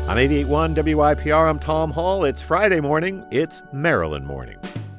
On 88.1 WYPR, I'm Tom Hall. It's Friday morning. It's Maryland morning.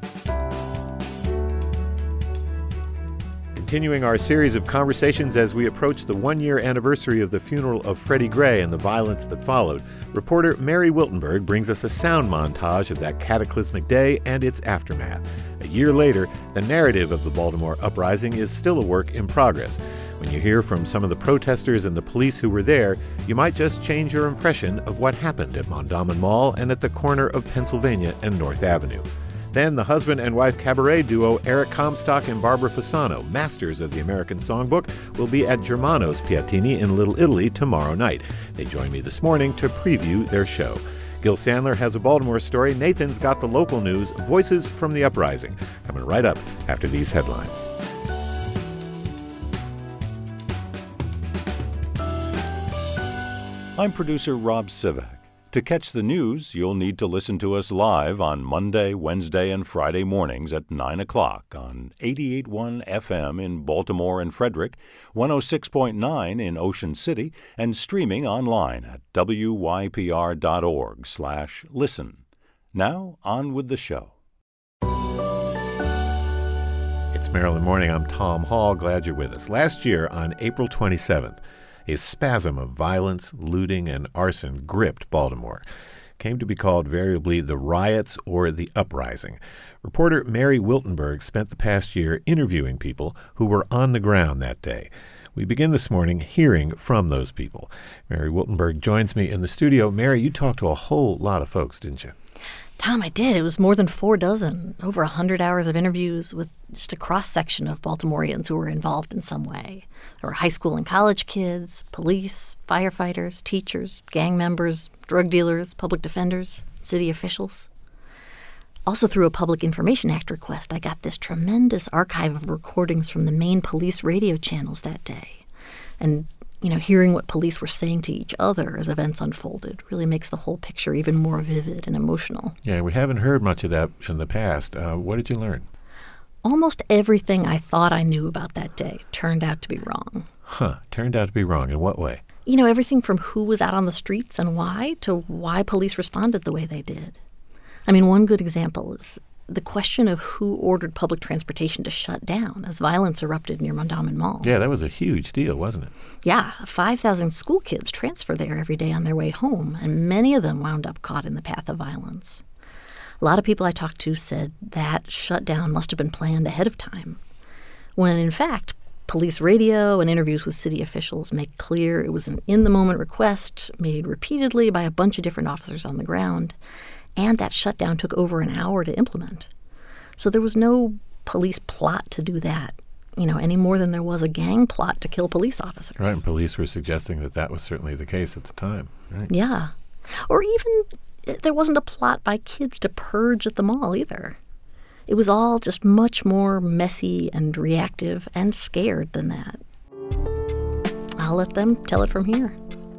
Continuing our series of conversations as we approach the one-year anniversary of the funeral of Freddie Gray and the violence that followed, reporter Mary Wiltenberg brings us a sound montage of that cataclysmic day and its aftermath. A year later, the narrative of the Baltimore uprising is still a work in progress. When you hear from some of the protesters and the police who were there, you might just change your impression of what happened at Mondawmin Mall and at the corner of Pennsylvania and North Avenue. Then the husband and wife cabaret duo Eric Comstock and Barbara Fasano, masters of the American Songbook, will be at Germano's Piattini in Little Italy tomorrow night. They join me this morning to preview their show. Gil Sandler has a Baltimore story. Nathan's got the local news, Voices from the Uprising, coming right up after these headlines. I'm producer Rob Sivak. To catch the news, you'll need to listen to us live on Monday, Wednesday, and Friday mornings at 9 o'clock on 88.1 FM in Baltimore and Frederick, 106.9 in Ocean City, and streaming online at wypr.org/listen. Now, on with the show. It's Maryland Morning. I'm Tom Hall. Glad you're with us. Last year, on April 27th, a spasm of violence, looting, and arson gripped Baltimore. It came to be called variably the riots or the uprising. Reporter Mary Wiltenberg spent the past year interviewing people who were on the ground that day. We begin this morning hearing from those people. Mary Wiltenberg joins me in the studio. Mary, you talked to a whole lot of folks, didn't you? Tom, I did. It was more than 4 dozen, over 100 hours of interviews with just a cross-section of Baltimoreans who were involved in some way. There were high school and college kids, police, firefighters, teachers, gang members, drug dealers, public defenders, city officials. Also, through a Public Information Act request, I got this tremendous archive of recordings from the main police radio channels that day. And hearing what police were saying to each other as events unfolded really makes the whole picture even more vivid and emotional. Yeah, we haven't heard much of that in the past. What did you learn? Almost everything I thought I knew about that day turned out to be wrong. Turned out to be wrong. In what way? Everything from who was out on the streets and why to why police responded the way they did. I mean, one good example is the question of who ordered public transportation to shut down as violence erupted near Mondawmin Mall. Yeah, that was a huge deal, wasn't it? Yeah, 5,000 school kids transfer there every day on their way home, and many of them wound up caught in the path of violence. A lot of people I talked to said that shutdown must have been planned ahead of time, when in fact, police radio and interviews with city officials make clear it was an in-the-moment request made repeatedly by a bunch of different officers on the ground, and that shutdown took over an hour to implement. So there was no police plot to do that, any more than there was a gang plot to kill police officers. Right, and police were suggesting that was certainly the case at the time, right? Yeah. Or even there wasn't a plot by kids to purge at the mall either. It was all just much more messy and reactive and scared than that. I'll let them tell it from here.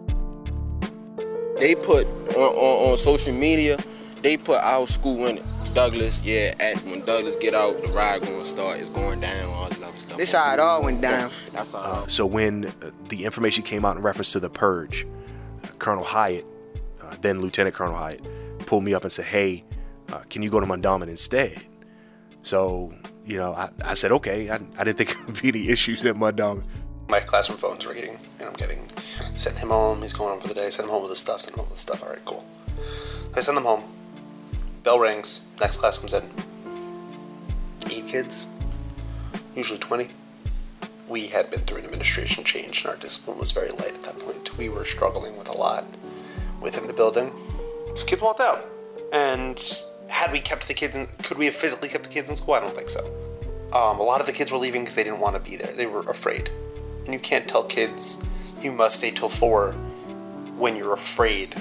They put on social media, they put our school in it. Douglas, when Douglas get out, the ride going to start. It's going down, all that other stuff. This how it all went down. That's all. So when the information came out in reference to the purge, Colonel Hyatt, then Lieutenant Colonel Hyatt, pulled me up and said, hey, can you go to Mondawmin instead? So, I said, okay. I didn't think it would be the issues at Mondawmin. My classroom phone's ringing, and I'm sending him home. He's going home for the day. Send him home with his stuff. All right, cool. I send them home. Bell rings. Next class comes in. 8 kids, usually 20. We had been through an administration change, and our discipline was very light at that point. We were struggling with a lot within the building. So kids walked out. And had we kept the kids could we have physically kept the kids in school? I don't think so. A lot of the kids were leaving because they didn't want to be there. They were afraid. And you can't tell kids you must stay till 4 when you're afraid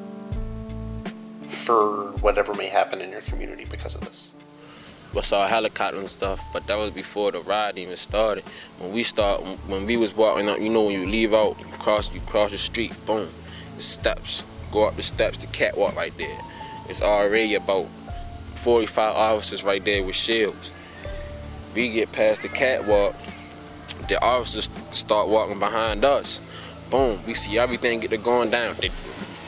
for whatever may happen in your community because of this. We saw helicopters and stuff, but that was before the ride even started. When we was walking up, when you leave out, you cross the street, boom, the steps. Go up the steps, the catwalk right there. It's already about 45 officers right there with shields. We get past the catwalk, the officers start walking behind us. Boom, we see everything get to going down.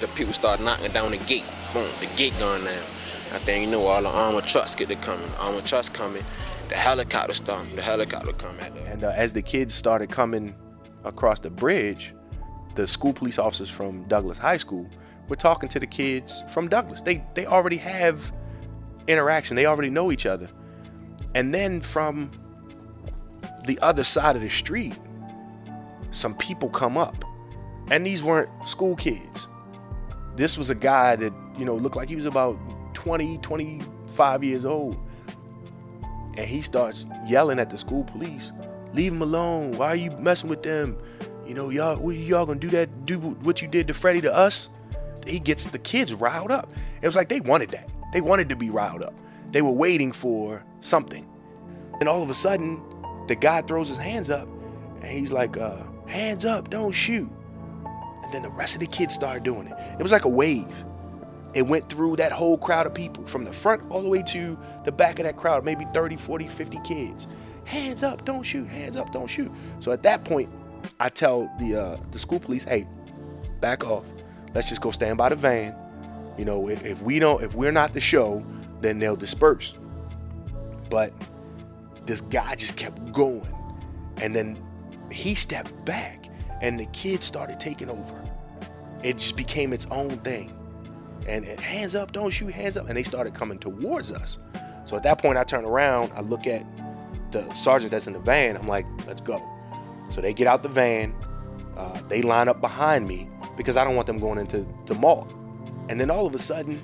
the people start knocking down the gate. Boom, the gate going down. I think, you know, all the armored trucks get to coming. Armored trucks coming. The helicopter come at them. And as the kids started coming across the bridge, the school police officers from Douglas High School were talking to the kids from Douglas. They already have interaction. They already know each other. And then from the other side of the street, some people come up. And these weren't school kids. This was a guy that, you know, looked like he was about 20, 25 years old. And he starts yelling at the school police, "Leave him alone. Why are you messing with them? You know, y'all gonna do what you did to Freddie to us?" He gets the kids riled up. It was like they wanted that. They wanted to be riled up. They were waiting for something. And all of a sudden, the guy throws his hands up and he's like, "Hands up, don't shoot." And then the rest of the kids started doing it. It was like a wave. It went through that whole crowd of people, from the front all the way to the back of that crowd, maybe 30, 40, 50 kids. Hands up, don't shoot, hands up, don't shoot. So at that point, I tell the school police, "Hey, back off. Let's just go stand by the van. You know, if we're not the show, then they'll disperse." But this guy just kept going. And then he stepped back and the kids started taking over. It just became its own thing. And hands up, don't shoot, hands up. And they started coming towards us. So at that point, I turn around, I look at the sergeant that's in the van. I'm like, "Let's go." So they get out the van. They line up behind me because I don't want them going into the mall. And then all of a sudden,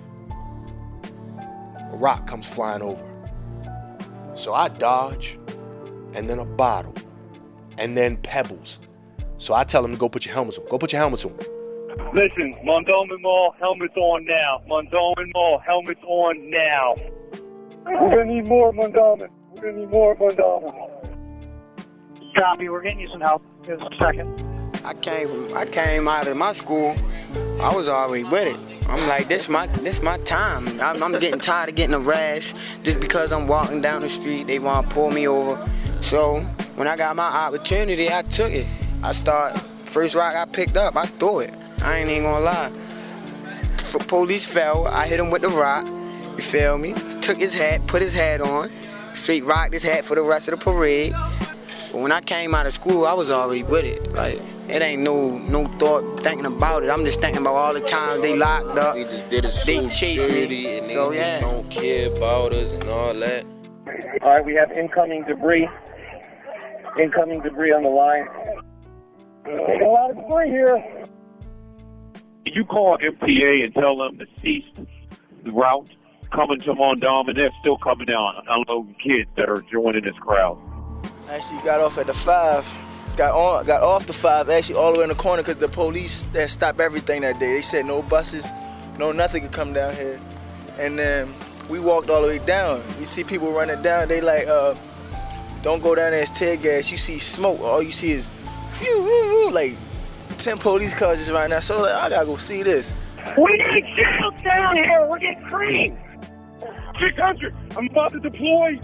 a rock comes flying over. So I dodge, and then a bottle, and then pebbles. So I tell them to go put your helmets on. Go put your helmets on. Listen, Mondawmin Mall, helmets on now. Mondawmin Mall, helmets on now. We're gonna need more, Mondawmin. We're gonna need more, Mondawmin. Copy, we're getting you some help. Give us a second. I came out of my school. I was already with it. I'm like, this my time. I'm getting tired of getting harassed just because I'm walking down the street. They want to pull me over. So when I got my opportunity, I took it. First rock I picked up, I threw it. I ain't even gonna lie. Police fell, I hit him with the rock. You feel me? Took his hat, put his hat on. Straight rocked his hat for the rest of the parade. But when I came out of school, I was already with it. Like, it ain't no thought thinking about it. I'm just thinking about all the times they locked up. They just did it so they chased dirty me. And they So, just don't care about us and all that. All right, we have incoming debris. Incoming debris on the line. Taking a lot of debris here. You call MTA and tell them to cease the route coming to Mondawmin. They're still coming down, unloading kids that are joining this crowd. Actually got off at the 5. Got off the 5 actually all the way in the corner because the police that stopped everything that day. They said no buses, no nothing could come down here. And then we walked all the way down. We see people running down. They like, don't go down there, it's tear gas. You see smoke. All you see is phew, like 10 police cars just right now. So like, I gotta go see this. We need shields down here. We're getting creamed. 600. I'm about to deploy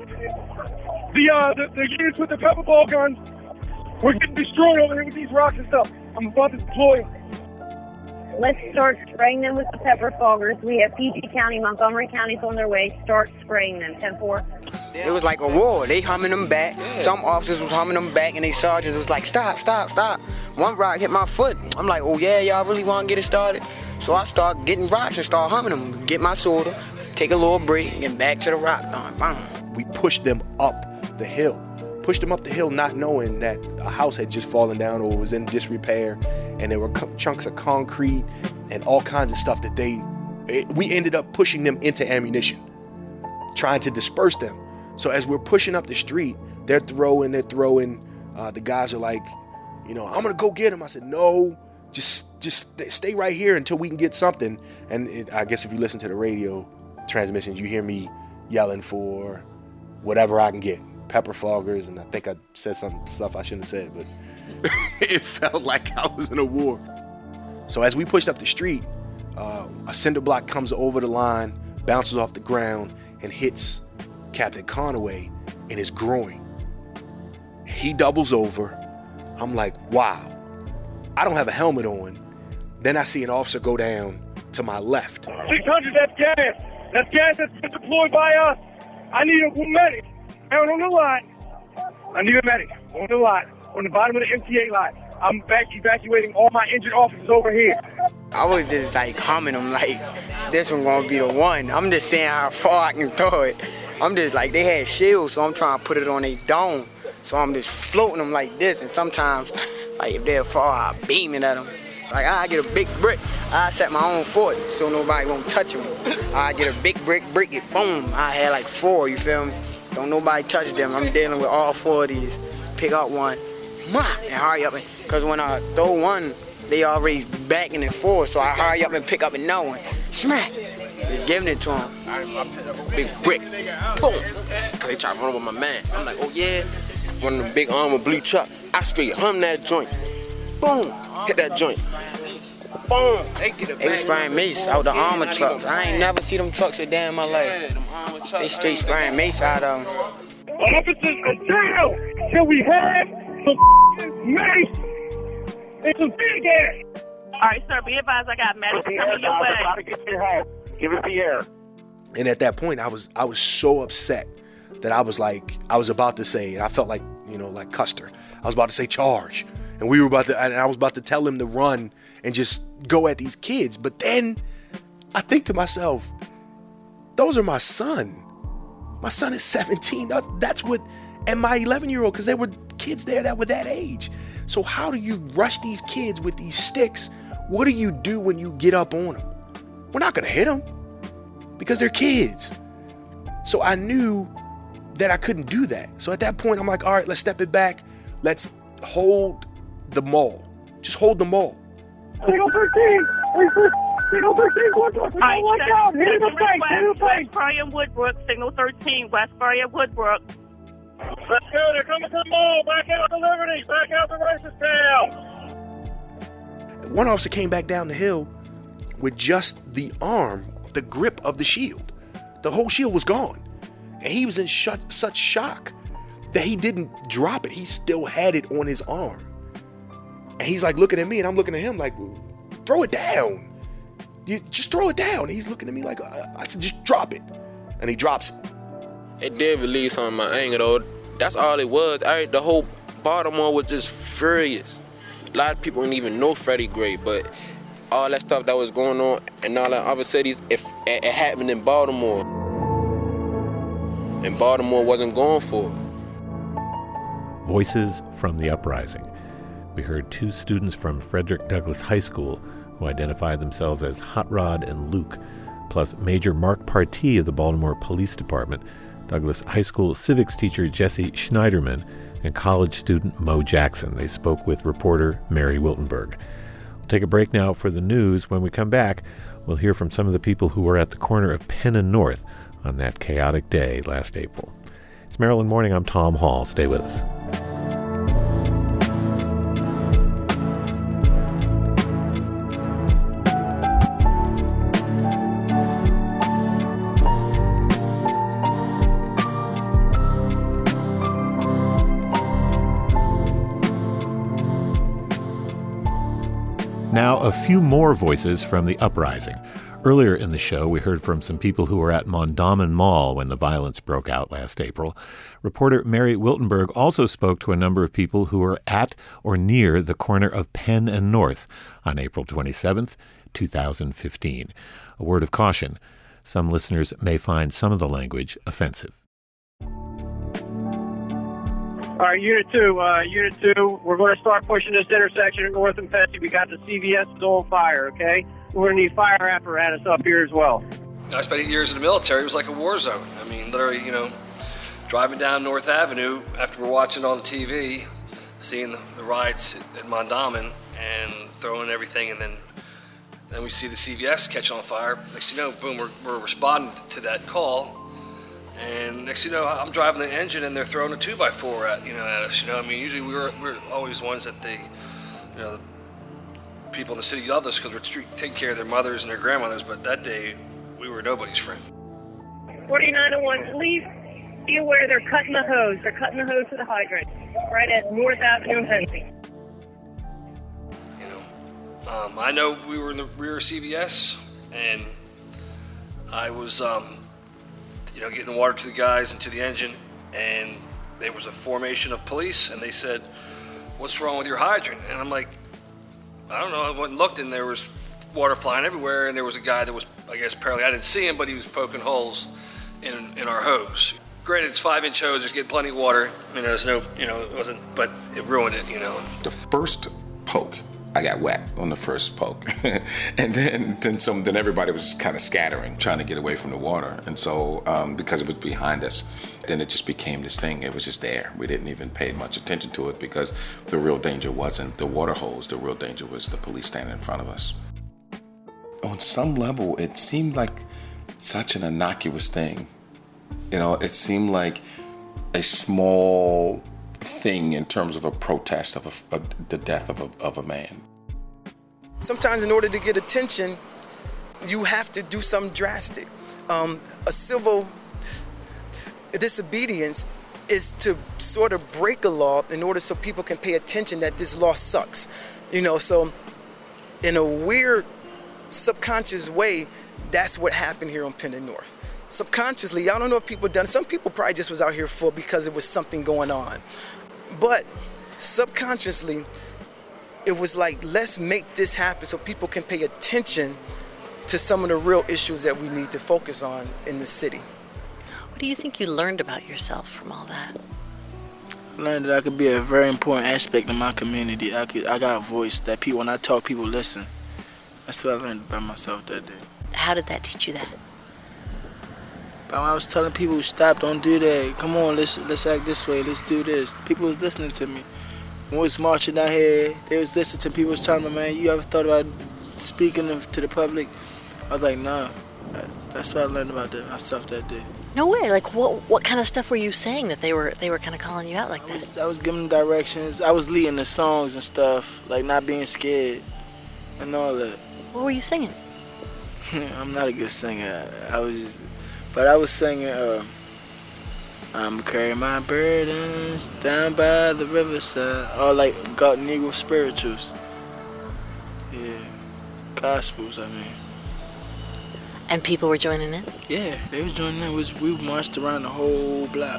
the units with the pepper ball guns. We're getting destroyed over here with these rocks and stuff. I'm about to deploy. Let's start spraying them with the pepper foggers. We have PG County, Montgomery County's on their way. Start spraying them. 10-4. It was like a war. They humming them back. Some officers was humming them back, and they sergeants was like, stop. One rock hit my foot. I'm like, oh yeah, y'all really want to get it started? So I start getting rocks and start humming them. Get my soda, take a little break, and back to the rock. We pushed them up the hill. Pushed them up the hill not knowing that a house had just fallen down or was in disrepair, and there were chunks of concrete and all kinds of stuff that we ended up pushing them into ammunition, trying to disperse them. So as we're pushing up the street, they're throwing. The guys are like, I'm gonna go get him. I said, no, just stay right here until we can get something. And I guess if you listen to the radio transmissions, you hear me yelling for whatever I can get. Pepper foggers, and I think I said some stuff I shouldn't have said, but it felt like I was in a war. So as we pushed up the street, a cinder block comes over the line, bounces off the ground, and hits Captain Conaway in his groin. He doubles over. I'm like, wow. I don't have a helmet on, Then I see an officer go down to my left. 600, that's gas. That's gas that's been deployed by us. I need a medic out on the lot. I need a medic on the lot, on the bottom of the MTA lot. I'm evacuating all my injured officers over here. I was just like humming them like, this one gonna be the one. I'm just saying how far I can throw it. I'm just like, they had shields, so I'm trying to put it on their dome. So I'm just floating them like this, and sometimes, like if they're far, I beam it at them. Like I get a big brick, I set my own fort so nobody won't touch them. I get a big brick, break it, boom. I had like 4, you feel me? Don't nobody touch them. I'm dealing with all 4 of these. Pick up one, and hurry up. Because when I throw one, they already backing it forward, so I hurry up and pick up another one. Smack! Just giving it to them. I picked up a big brick, boom. Because they try to run over my man. I'm like, oh yeah. One of the big armored blue trucks. I straight hum that joint. Boom, hit that joint. Boom, they was spraying mace out the armor trucks. I ain't never see them trucks a day in my life. They straight spraying mace out of them. Officers are down till we have some mace and some big ass. All right, sir, be advised I got medics coming your way. Give it the air. And at that point, I was so upset that I was about to say, and I felt like, like Custer. I was about to say charge. And I was about to tell him to run and just go at these kids. But then I think to myself, those are my son. My son is 17. That's what, and my 11-year-old, because there were kids there that were that age. So how do you rush these kids with these sticks? What do you do when you get up on them? We're not going to hit them because they're kids. So I knew that I couldn't do that. So at that point, I'm like, all right, let's step it back. Let's hold the mall. Just hold the mall. Signal 13. Signal 13. Watch out. Hit the place. Westbury Woodbrook. Signal 13. Westbury Woodbrook. Let's go. They're coming to the mall. Back out to Liberty. Back out to Racist Town. One officer came back down the hill with just the arm, the grip of the shield. The whole shield was gone. And he was in such shock that he didn't drop it. He still had it on his arm. And he's like looking at me, and I'm looking at him like, throw it down. You just throw it down. And he's looking at me like, I said, just drop it. And he drops it. It did release on my anger, though. That's all it was. The whole Baltimore was just furious. A lot of people didn't even know Freddie Gray, but all that stuff that was going on in all the other cities, if it happened in Baltimore. And Baltimore wasn't going for it. Voices from the uprising. We heard 2 students from Frederick Douglass High School who identified themselves as Hot Rod and Luke, plus Major Mark Partee of the Baltimore Police Department, Douglass High School civics teacher Jesse Schneiderman, and college student Mo Jackson. They spoke with reporter Mary Wiltenberg. We'll take a break now for the news. When we come back, we'll hear from some of the people who were at the corner of Penn and North on that chaotic day last April. It's Maryland Morning. I'm Tom Hall. Stay with us. Now, a few more voices from the uprising. Earlier in the show, we heard from some people who were at Mondawmin Mall when the violence broke out last April. Reporter Mary Wiltenberg also spoke to a number of people who were at or near the corner of Penn and North on April 27th, 2015. A word of caution. Some listeners may find some of the language offensive. All right, Unit 2, we're going to start pushing this intersection at North and Petsy. We got the CVS is on fire, okay? We're going to need fire apparatus up here as well. I spent 8 years in the military. It was like a war zone. I mean, literally, driving down North Avenue after we're watching on the TV, seeing the riots at Mondawmin and throwing everything, and then we see the CVS catch on fire. Next thing you know, boom, we're responding to that call. And next thing you know, I'm driving the engine and they're throwing a 2x4 at us. I mean, usually we're always ones that the people in the city love us because we're taking care of their mothers and their grandmothers. But that day, we were nobody's friend. 4901, please be aware they're cutting the hose. They're cutting the hose to the hydrant right at North Avenue and Henry. I know we were in the rear of CVS, and I was, getting water to the guys and to the engine, and there was a formation of police, and they said, "What's wrong with your hydrant?" And I'm like, I don't know. I went and looked, and there was water flying everywhere, and there was a guy that was, I guess, apparently I didn't see him, but he was poking holes in our hose. Granted, it's 5-inch hose. There's getting plenty of water. There's no, it wasn't, but it ruined it, The first poke, I got wet on the first poke. And then everybody was just kind of scattering, trying to get away from the water. And so, because it was behind us, then it just became this thing. It was just there. We didn't even pay much attention to it because the real danger wasn't the water hose. The real danger was the police standing in front of us. On some level, it seemed like such an innocuous thing. It seemed like a small thing in terms of a protest of the death of a man. Sometimes in order to get attention, you have to do something drastic. A civil disobedience is to sort of break a law in order so people can pay attention that this law sucks. So in a weird subconscious way, that's what happened here on Penn and North. Subconsciously, I don't know if people done. Some people probably just was out here because it was something going on. But subconsciously, it was like, let's make this happen so people can pay attention to some of the real issues that we need to focus on in the city. What do you think you learned about yourself from all that? I learned that I could be a very important aspect of my community. I got a voice that people, when I talk, people listen. That's what I learned about myself that day. How did that teach you that? But when I was telling people, stop, don't do that. Come on, let's act this way. Let's do this. People was listening to me. When we was marching down here, they was listening to people was telling me, man, you ever thought about speaking to the public? I was like, nah. That's what I learned about myself that day. No way. Like, what kind of stuff were you saying that they were kind of calling you out like that? I was giving them directions. I was leading the songs and stuff, like not being scared and all that. What were you singing? I'm not a good singer. I was singing, I'm carrying my burdens down by the riverside. All like God Negro spirituals. Yeah, gospels, I mean. And people were joining in? Yeah, they was joining in. We marched around the whole block.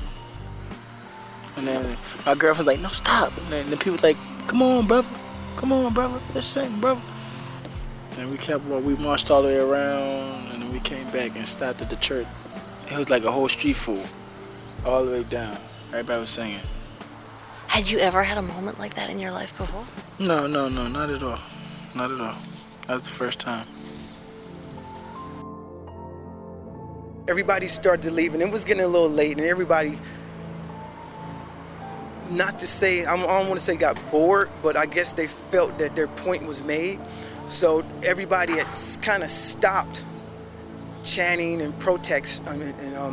And then my girlfriend's like, no, stop. And then the people was like, come on, brother. Let's sing, brother. And we marched all the way around, and then we came back and stopped at the church. It was like a whole street full, all the way down. Everybody was singing. Had you ever had a moment like that in your life before? No, not at all. Not at all. That was the first time. Everybody started to leave, and it was getting a little late, and everybody, not to say, I don't want to say got bored, but I guess they felt that their point was made. So everybody had kind of stopped chanting and protesting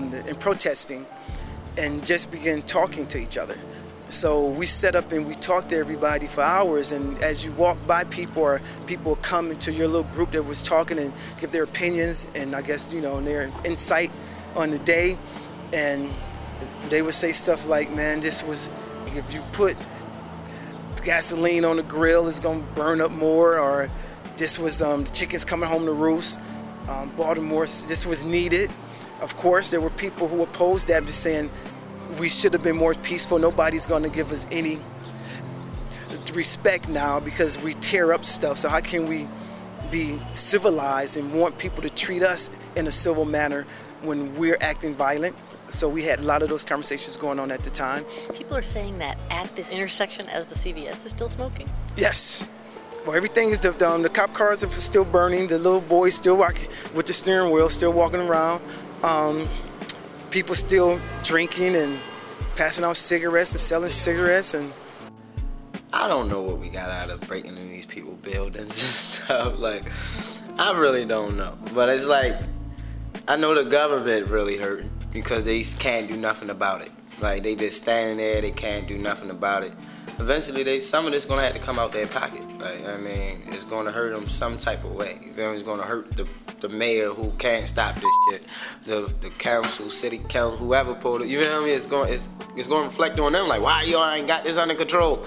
and just began talking to each other. So we set up and we talked to everybody for hours, and as you walk by people, or people come into your little group that was talking and give their opinions and I guess, their insight on the day, and they would say stuff like, man, this was, if you put gasoline on the grill, it's gonna burn up more, or this was the chickens coming home to roost. Baltimore, this was needed. Of course, there were people who opposed that, just saying we should have been more peaceful. Nobody's going to give us any respect now because we tear up stuff. So how can we be civilized and want people to treat us in a civil manner when we're acting violent? So we had a lot of those conversations going on at the time. People are saying that at this intersection as the CVS is still smoking? Yes. Well, everything is, the cop cars are still burning, the little boys still walking with the steering wheel, still walking around. People still drinking and passing out cigarettes and selling cigarettes. And I don't know what we got out of breaking into these people's buildings and stuff. Like, I really don't know. But it's like, I know the government really hurting because they can't do nothing about it. Like, they just standing there, they can't do nothing about it. Eventually, some of this gonna have to come out their pocket. Like, I mean, it's gonna hurt them some type of way. It's gonna hurt the mayor who can't stop this shit, the council, city council, whoever pulled it. You know what I mean? It's gonna reflect on them. Like, why y'all ain't got this under control?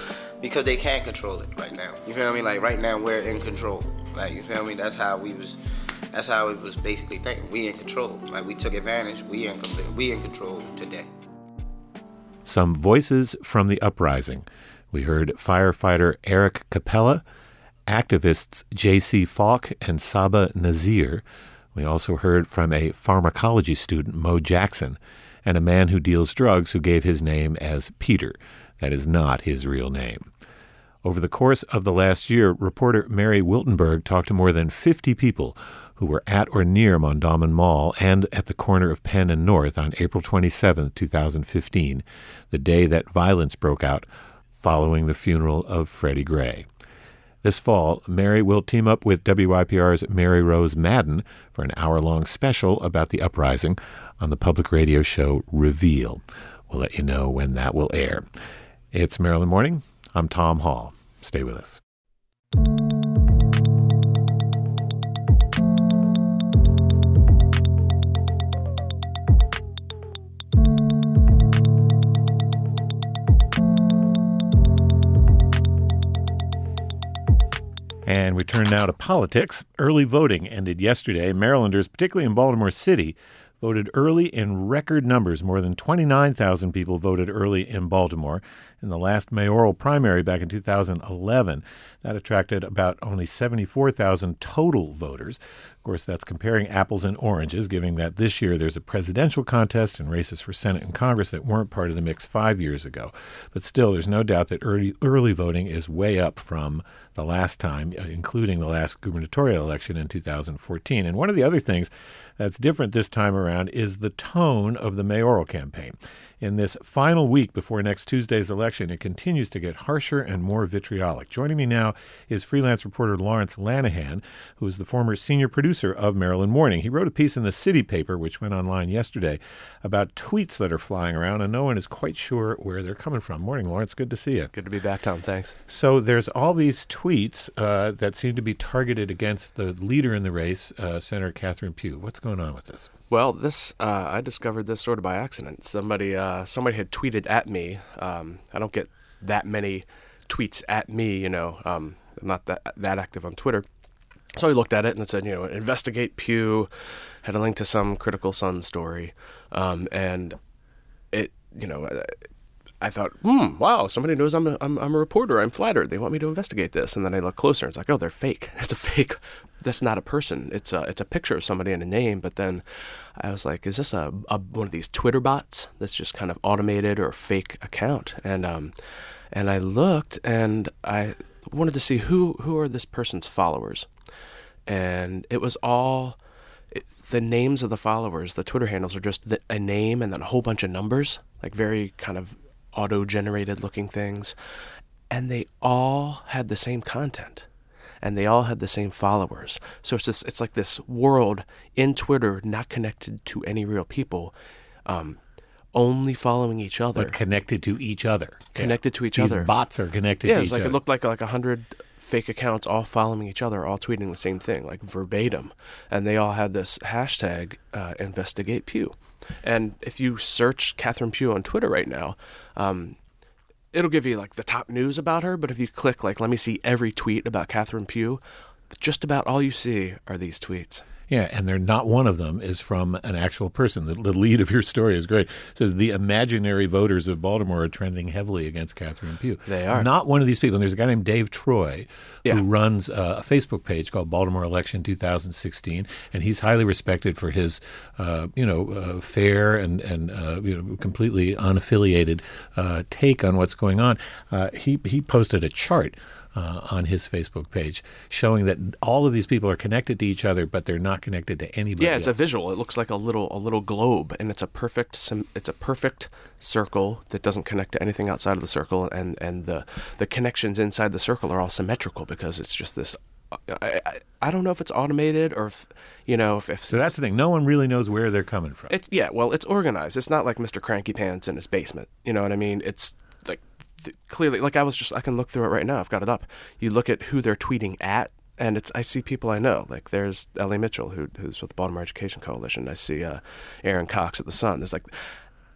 because they can't control it right now. You feel me? Like right now we're in control. Like, you feel me? That's how it was basically thinking. We in control. Like, we took advantage. We in control today. Some voices from the uprising. We heard firefighter Eric Capella, activists J.C. Falk and Saba Nazir. We also heard from a pharmacology student, Mo Jackson, and a man who deals drugs who gave his name as Peter. That is not his real name. Over the course of the last year, reporter Mary Wiltenberg talked to more than 50 people who were at or near Mondawmin Mall and at the corner of Penn and North on April 27, 2015, the day that violence broke out following the funeral of Freddie Gray. This fall, Mary will team up with WYPR's Mary Rose Madden for an hour-long special about the uprising on the public radio show Reveal. We'll let you know when that will air. It's Maryland Morning. I'm Tom Hall. Stay with us. And we turn now to politics. Early voting ended yesterday. Marylanders, particularly in Baltimore City, voted early in record numbers. More than 29,000 people voted early in Baltimore. In the last mayoral primary back in 2011, that attracted about only 74,000 total voters. Of course, that's comparing apples and oranges, given that this year there's a presidential contest and races for Senate and Congress that weren't part of the mix 5 years ago. But still, there's no doubt that early voting is way up from the last time, including the last gubernatorial election in 2014. And one of the other things that's different this time around is the tone of the mayoral campaign. In this final week before next Tuesday's election, it continues to get harsher and more vitriolic. Joining me now is freelance reporter Lawrence Lanahan, who is the former senior producer of Maryland Morning. He wrote a piece in the City paper, which went online yesterday, about tweets that are flying around, and no one is quite sure where they're coming from. Morning, Lawrence. Good to see you. Good to be back, Tom. Thanks. So there's all these tweets that seem to be targeted against the leader in the race, Senator Catherine Pugh. What's going on with this? Well, this I discovered this sort of by accident. Somebody had tweeted at me. I don't get that many tweets at me, I'm not that active on Twitter. So I looked at it and it said, investigate Pugh, had a link to some Critical Sun story. And it, I thought, wow, somebody knows I'm a reporter. I'm flattered. They want me to investigate this. And then I look closer and it's like, oh, they're fake. It's a fake. That's not a person. It's a picture of somebody and a name. But then I was like, is this one of these Twitter bots that's just kind of automated or a fake account? And I looked and I wanted to see who are this person's followers. And it was all the names of the followers. The Twitter handles are just a name and then a whole bunch of numbers, like very kind of auto-generated looking things. And they all had the same content. And they all had the same followers. So it's like this world in Twitter not connected to any real people, only following each other. But connected to each other. Connected to each These other. bots are connected to each other. Yeah, it looked like 100 fake accounts all following each other, all tweeting the same thing, like verbatim. And they all had this hashtag, investigate Pugh. And if you search Catherine Pugh on Twitter right now, it'll give you like the top news about her, but if you click let me see every tweet about Catherine Pugh, just about all you see are these tweets. Yeah, and they're not one of them is from an actual person. The lead of your story is great. It says the imaginary voters of Baltimore are trending heavily against Catherine Pugh. They are. Not one of these people. And there's a guy named Dave Troy who runs a Facebook page called Baltimore Election 2016, and he's highly respected for his, fair and completely unaffiliated take on what's going on. He posted a chart on his Facebook page showing that all of these people are connected to each other, but they're not connected to anybody else. else. A visual. It looks like a little globe, and it's a perfect circle that doesn't connect to anything outside of the circle, and the connections inside the circle are all symmetrical because it's just this. I don't know if it's automated or if so that's the thing. No one really knows where they're coming from. It's organized. It's not like Mr. Cranky Pants in his basement. You know what I mean? It's like clearly, I can look through it right now. I've got it up. You look at who they're tweeting at, and I see people I know. Like there's Ellie Mitchell, who's with the Baltimore Education Coalition. I see Aaron Cox at the Sun. There's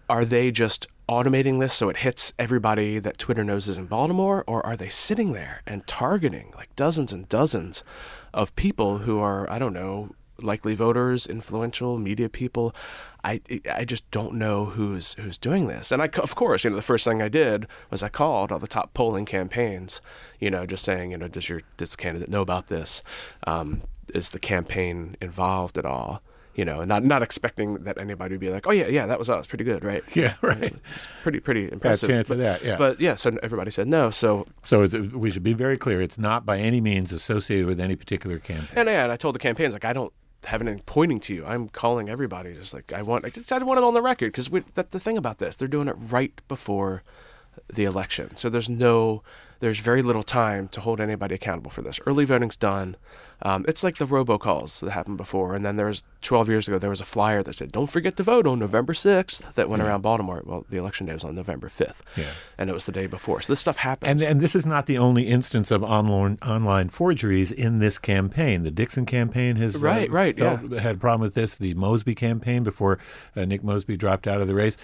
are they just automating this so it hits everybody that Twitter knows is in Baltimore, or are they sitting there and targeting like dozens and dozens of people who are, I don't know, likely voters, influential media people? I just don't know who's doing this. And of course, the first thing I did was I called all the top polling campaigns, just saying, does the candidate know about this? Is the campaign involved at all? And not expecting that anybody would be like, oh yeah, that was us, pretty good, right? Yeah, right. It's pretty impressive. Got a chance of that, yeah. But yeah, so everybody said no. So we should be very clear. It's not by any means associated with any particular campaign. And I told the campaigns, like, I don't have anything pointing to you. I'm calling everybody. Just like I want it on the record, because that's the thing about this. They're doing it right before the election, so there's very little time to hold anybody accountable for this. Early voting's done. It's like the robocalls that happened before. And then 12 years ago, there was a flyer that said, don't forget to vote on November 6th, that went around Baltimore. Well, the election day was on November 5th. Yeah. And it was the day before. So this stuff happens. And this is not the only instance of online forgeries in this campaign. The Dixon campaign has had a problem with this. The Mosby campaign, before Nick Mosby dropped out of the race,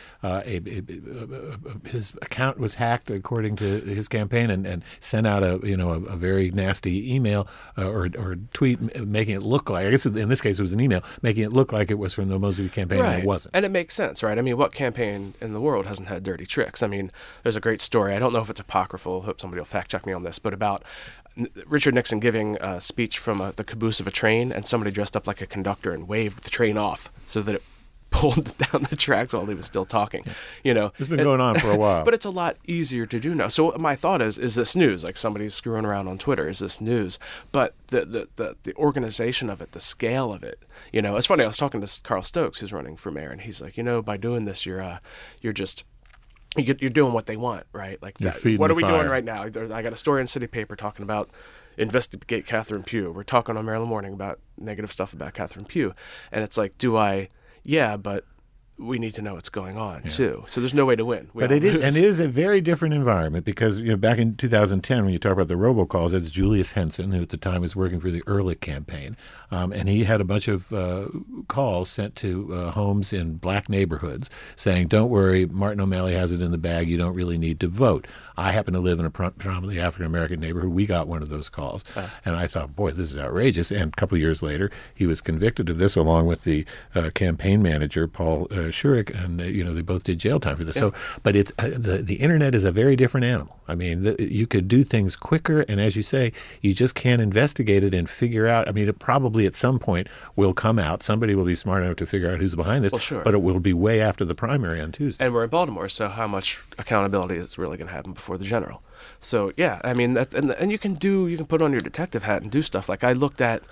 his account was hacked, according to his campaign, and sent out a very nasty email or tweet making it look like, I guess in this case it was an email, making it look like it was from the Mosby campaign, and it wasn't. And it makes sense, right? I mean, what campaign in the world hasn't had dirty tricks? I mean, there's a great story. I don't know if it's apocryphal. I hope somebody will fact check me on this, but about Richard Nixon giving a speech from the caboose of a train, and somebody dressed up like a conductor and waved the train off so that it pulled down the tracks while he was still talking. It's been going on for a while. But it's a lot easier to do now. So my thought is this news? Like, somebody's screwing around on Twitter, is this news? But the organization of it, the scale of it, it's funny. I was talking to Carl Stokes, who's running for mayor, and he's like, by doing this, you're doing what they want, right? Like, what are we doing right now? I got a story in City Paper talking about investigate Catherine Pugh. We're talking on Maryland Morning about negative stuff about Catherine Pugh, and it's like, yeah, but we need to know what's going on too. So there's no way to win. But it is a very different environment, because back in 2010, when you talk about the robocalls, it's Julius Henson, who at the time was working for the Ehrlich campaign, and he had a bunch of calls sent to homes in black neighborhoods saying, "Don't worry, Martin O'Malley has it in the bag. You don't really need to vote." I happen to live in a predominantly African-American neighborhood. We got one of those calls. And I thought, boy, this is outrageous. And a couple of years later, he was convicted of this, along with the campaign manager, Paul Shurik, and they both did jail time for this. Yeah. So, but it's the internet is a very different animal. I mean, you could do things quicker, and as you say, you just can't investigate it and figure out. I mean, it probably at some point will come out. Somebody will be smart enough to figure out who's behind this. Well, sure. But it will be way after the primary on Tuesday. And we're in Baltimore, so how much accountability is really going to happen before the general? So yeah, I mean, and you can put on your detective hat and do stuff. Like, I looked at,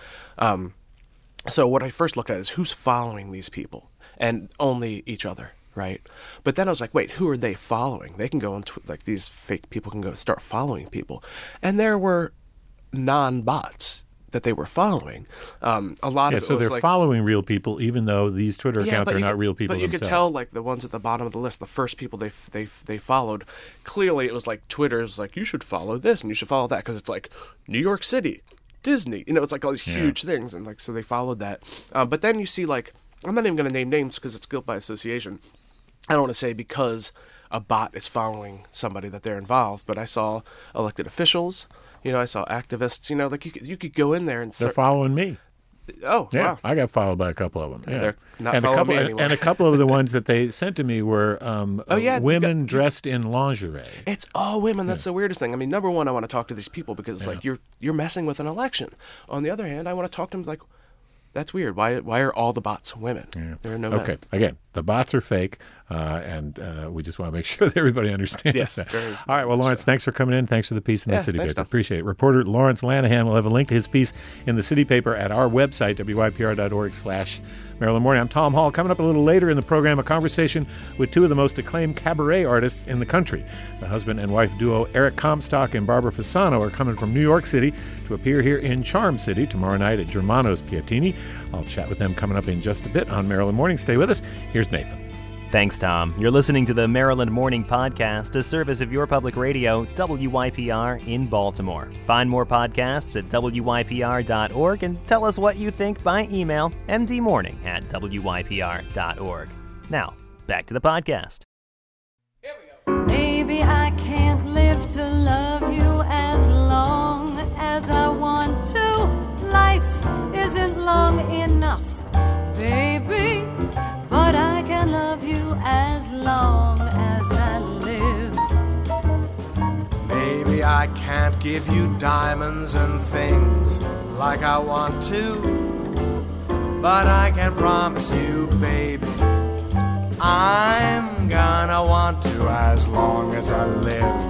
so what I first looked at is who's following these people, and only each other, right? But then I was like, wait, who are they following? They can go on, like, these fake people can go start following people, and there were non-bots that they were following. A lot of it so was they're following real people, even though these Twitter accounts are not real people themselves. But you could tell, like, the ones at the bottom of the list, the first people they followed, clearly it was like Twitter's like, you should follow this and you should follow that, because it's like New York City, Disney, it's like all these huge things, and like, so they followed that. But then you see, like, I'm not even going to name names because it's guilt by association. I don't want to say because a bot is following somebody that they're involved, but I saw elected officials. I saw activists, like you could go in there and they're following me. Oh, yeah. Wow. I got followed by a couple of them. Yeah. They're not following me anymore. And a couple of the ones that they sent to me were women dressed in lingerie. It's all women. That's the weirdest thing. I mean, number one, I want to talk to these people because it's like you're messing with an election. On the other hand, I want to talk to them like, that's weird. Why are all the bots women? Yeah. There are no men. Okay. Again, the bots are fake, and we just want to make sure that everybody understands that. All right. Well, Lawrence, thanks for coming in. Thanks for the piece in the City Paper. Appreciate it. Reporter Lawrence Lanahan will have a link to his piece in the City Paper at our website, wypr.org/Maryland Morning. I'm Tom Hall. Coming up a little later in the program, a conversation with two of the most acclaimed cabaret artists in the country. The husband and wife duo Eric Comstock and Barbara Fasano are coming from New York City to appear here in Charm City tomorrow night at Germano's Piatini. I'll chat with them coming up in just a bit on Maryland Morning. Stay with us. Here's Nathan. Thanks, Tom. You're listening to the Maryland Morning Podcast, a service of your public radio, WYPR, in Baltimore. Find more podcasts at wypr.org and tell us what you think by email, mdmorning@wypr.org. Now, back to the podcast. Maybe I can't live to love you as long as I want to. Life isn't long enough, baby, but I can love you as long as I live. Maybe I can't give you diamonds and things like I want to, but I can promise you, baby, I'm gonna want to as long as I live.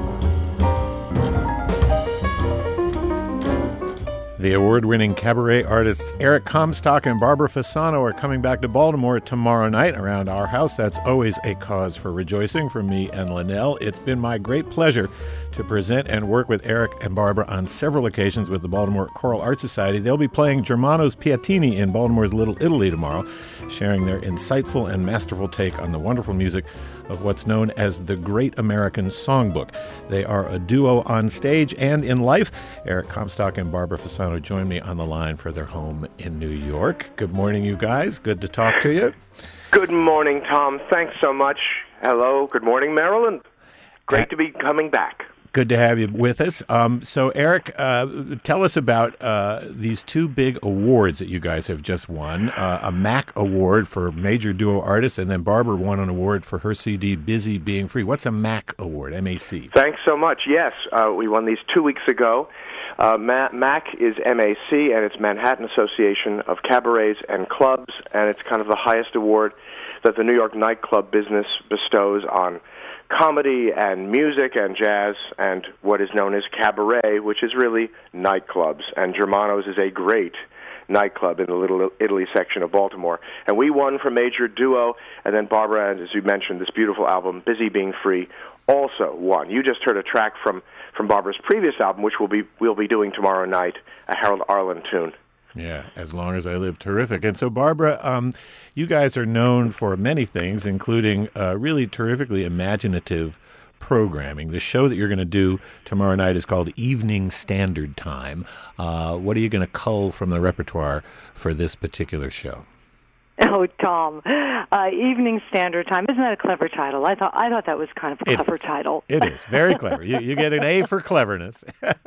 The award-winning cabaret artists Eric Comstock and Barbara Fasano are coming back to Baltimore tomorrow night around our house. That's always a cause for rejoicing for me and Linnell. It's been my great pleasure to present and work with Eric and Barbara on several occasions with the Baltimore Choral Art Society. They'll be playing Germano's Piatini in Baltimore's Little Italy tomorrow, sharing their insightful and masterful take on the wonderful music of what's known as the Great American Songbook. They are a duo on stage and in life. Eric Comstock and Barbara Fasano join me on the line for their home in New York. Good morning, you guys. Good to talk to you. Good morning, Tom. Thanks so much. Hello. Good morning, Maryland. Great to be coming back. Good to have you with us. So, Eric, tell us about these two big awards that you guys have just won. A MAC award for Major Duo Artist, and then Barbara won an award for her CD, Busy Being Free. What's a MAC award, M-A-C? Thanks so much. Yes, we won these 2 weeks ago. MAC is M-A-C, and it's Manhattan Association of Cabarets and Clubs, and it's kind of the highest award that the New York nightclub business bestows on comedy and music and jazz and what is known as cabaret, which is really nightclubs. And Germano's is a great nightclub in the Little Italy section of Baltimore. And we won for Major Duo, and then Barbara, as you mentioned, this beautiful album, Busy Being Free, also won. You just heard a track from Barbara's previous album, which we'll be doing tomorrow night, a Harold Arlen tune. Yeah, As Long as I Live, terrific. And so, Barbara, you guys are known for many things, including really terrifically imaginative programming. The show that you're going to do tomorrow night is called Evening Standard Time. What are you going to cull from the repertoire for this particular show? Oh, Tom, Evening Standard Time. Isn't that a clever title? I thought that was kind of a clever title. It is. Very clever. You get an A for cleverness.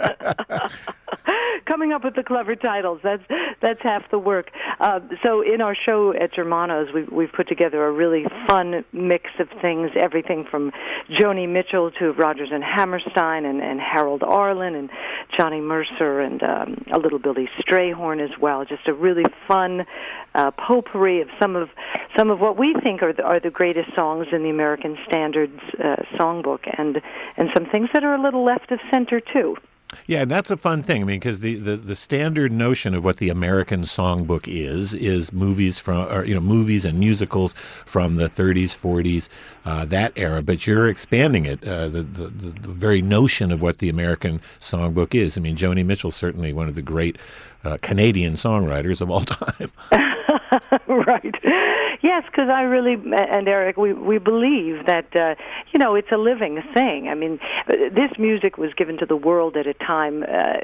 Coming up with the clever titles, that's half the work. So in our show at Germano's, we've put together a really fun mix of things, everything from Joni Mitchell to Rodgers and Hammerstein and Harold Arlen and Johnny Mercer and a little Billy Strayhorn as well. Just a really fun potpourri of some of what we think are the greatest songs in the American Standards songbook, and some things that are a little left of center too. Yeah, and that's a fun thing. I mean, because the standard notion of what the American songbook is movies movies and musicals from the 30s, 40s, that era. But you're expanding it, the very notion of what the American songbook is. I mean, Joni Mitchell's certainly one of the great Canadian songwriters of all time. Right. Yes, because I really, and Eric, we believe that, it's a living thing. I mean, this music was given to the world at a time,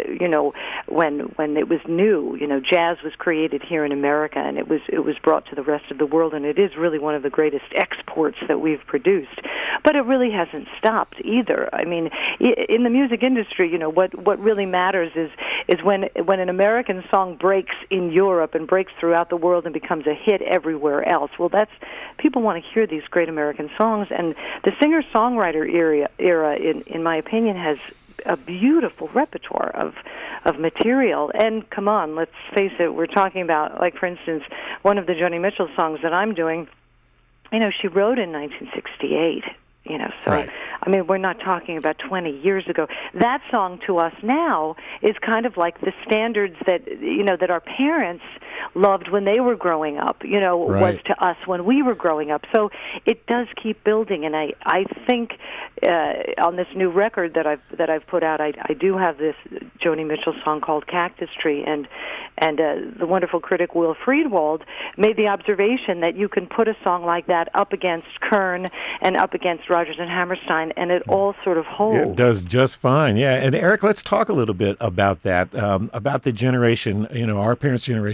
when it was new. Jazz was created here in America, and it was brought to the rest of the world, and it is really one of the greatest exports that we've produced. But it really hasn't stopped either. I mean, in the music industry, what really matters is when an American song breaks in Europe and breaks throughout the world and becomes a hit everywhere else. Well, people want to hear these great American songs, and the singer-songwriter era in my opinion, has a beautiful repertoire of material. And come on, let's face it, we're talking about, like, for instance, one of the Joni Mitchell songs that I'm doing, she wrote in 1968. So, right. I mean, we're not talking about 20 years ago. That song to us now is kind of like the standards that, that our parents loved when they were growing up, right. was to us when we were growing up. So it does keep building, and I think on this new record that I've put out, I do have this Joni Mitchell song called Cactus Tree, and the wonderful critic Will Friedwald made the observation that you can put a song like that up against Kern and up against Rodgers and Hammerstein, and it all sort of holds. It does just fine, yeah. And Eric, let's talk a little bit about that, about the generation, our parents' generation,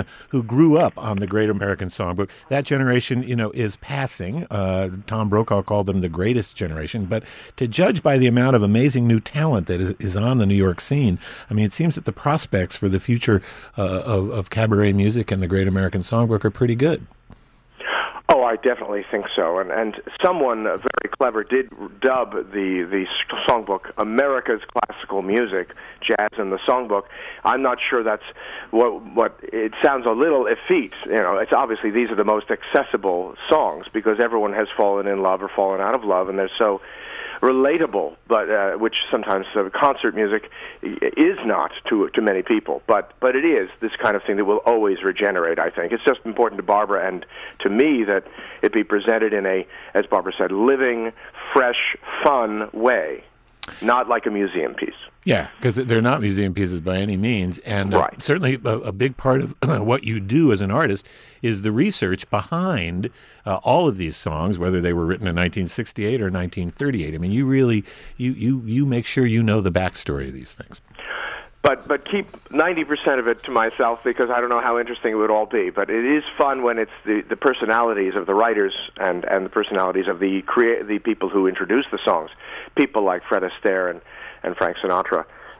who grew up on the Great American Songbook. That generation, is passing. Tom Brokaw called them the greatest generation. But to judge by the amount of amazing new talent that is on the New York scene, I mean, it seems that the prospects for the future of cabaret music and the Great American Songbook are pretty good. Oh, I definitely think so. And someone very clever did dub the songbook America's Classical Music, Jazz in the Songbook. I'm not sure that's what it sounds a little effete. It's obviously these are the most accessible songs because everyone has fallen in love or fallen out of love, and they're so relatable, but which sometimes concert music is not to many people. But it is this kind of thing that will always regenerate, I think. It's just important to Barbara and to me that it be presented in a, as Barbara said, living, fresh, fun way, not like a museum piece. Yeah, because they're not museum pieces by any means. And right. Certainly a big part of what you do as an artist is the research behind all of these songs, whether they were written in 1968 or 1938. I mean, you really, you make sure you know the backstory of these things. But keep 90% of it to myself because I don't know how interesting it would all be. But it is fun when it's the personalities of the writers and the personalities of the people who introduce the songs. People like Fred Astaire and Frank Sinatra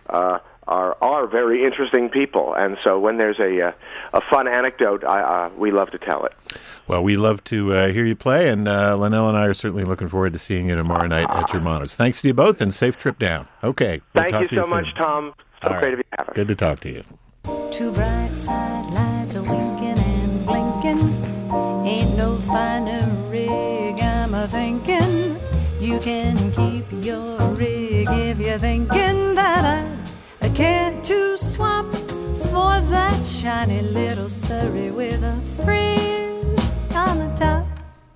are very interesting people. And so when there's a fun anecdote, we love to tell it. Well, we love to hear you play, and Linnell and I are certainly looking forward to seeing you tomorrow night at Germano's. Thanks to you both, and safe trip down. Okay. Thank you so much, Tom. So great to be having. Good to talk to you. Two bright side lights are winking and blinking. Ain't no finer rig, I'm a-thinking. You can keep your rig if you're thinking that I care to swap for that shiny little Surrey with a fringe on the top.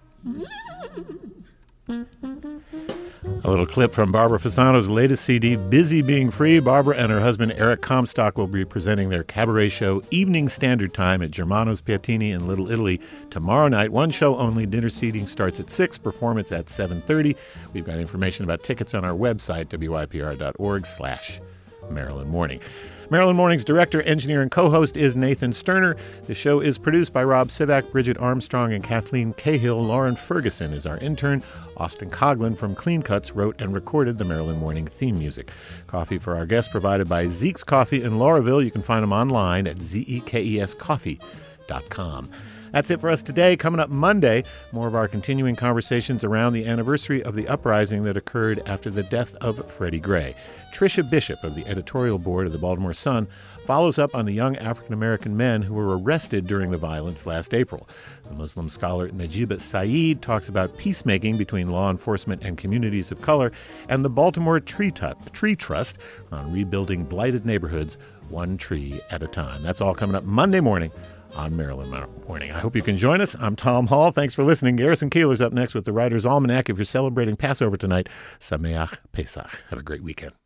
A little clip from Barbara Fasano's latest CD, Busy Being Free. Barbara and her husband Eric Comstock will be presenting their cabaret show Evening Standard Time at Germano's Piattini in Little Italy tomorrow night. One show only. Dinner seating starts at 6, performance at 7:30. We've got information about tickets on our website, wypr.org/Maryland Morning. Maryland Morning's director, engineer, and co-host is Nathan Sterner. The show is produced by Rob Sivak, Bridget Armstrong, and Kathleen Cahill. Lauren Ferguson is our intern. Austin Coughlin from Clean Cuts wrote and recorded the Maryland Morning theme music. Coffee for our guests provided by Zeke's Coffee in Lauraville. You can find them online at zekescoffee.com. That's it for us today. Coming up Monday, more of our continuing conversations around the anniversary of the uprising that occurred after the death of Freddie Gray. Tricia Bishop of the editorial board of the Baltimore Sun follows up on the young African-American men who were arrested during the violence last April. The Muslim scholar Najib Saeed talks about peacemaking between law enforcement and communities of color, and the Baltimore Tree Trust on rebuilding blighted neighborhoods one tree at a time. That's all coming up Monday morning on Maryland Morning. I hope you can join us. I'm Tom Hall. Thanks for listening. Garrison Keillor's up next with the Writer's Almanac. If you're celebrating Passover tonight, Sameach Pesach. Have a great weekend.